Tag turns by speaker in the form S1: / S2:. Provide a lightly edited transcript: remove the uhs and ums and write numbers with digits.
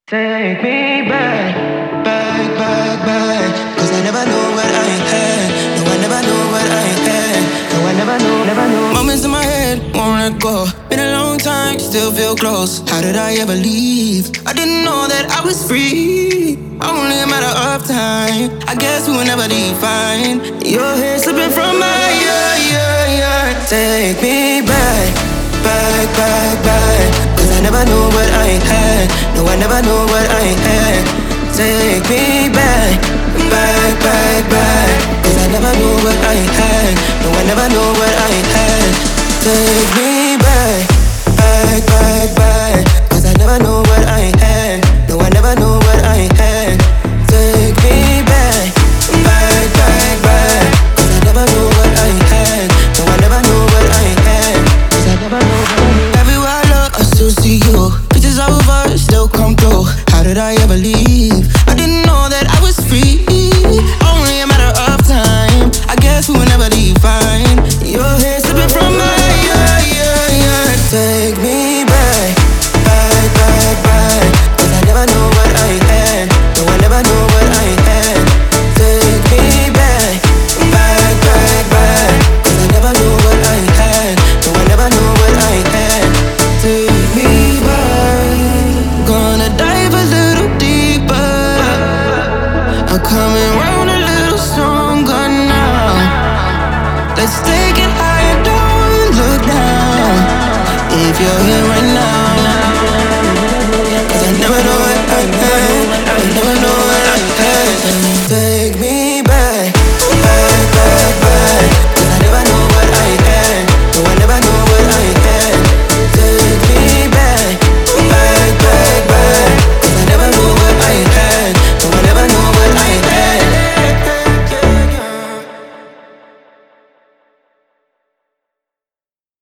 S1: Take me back, back, back, back. Cause I never know what I had. No, I never know what I had. No, I never know, never know. Moments in my head, won't let go. Been a long time, still feel close. How did I ever leave? I didn't know that I was free. Only a matter of time. I guess we will never define. Your hair slipping from my ear. Take me back, back, back, back. Cause I never knew what I had. No, I never knew what I had. Take me back, back, back, back. Cause I never knew what I had. No, I never knew what I had. Take me back, back, back, back. Cause I never knew what I had. No, I never knew what I had. Take me back, back, back, back. Cause I never knew what I had. No, I never knew what I had. Cause I never knew what I had. Everywhere I look, I still see you. Pictures over, still come through. How did I ever leave? I didn't know that I was free. Only a matter of time. I guess we will never define. Your hair slipping from my ear. Take me back, back, back, back. Cause I never knew what I had. No, I never knew what I had. Take me back, back, back, back. Cause I never knew what I had. No, I never knew what I had. Take me back. Gonna dive a little deeper. I'm coming round a little stronger now. Let's take it higher, don't look down. If you're here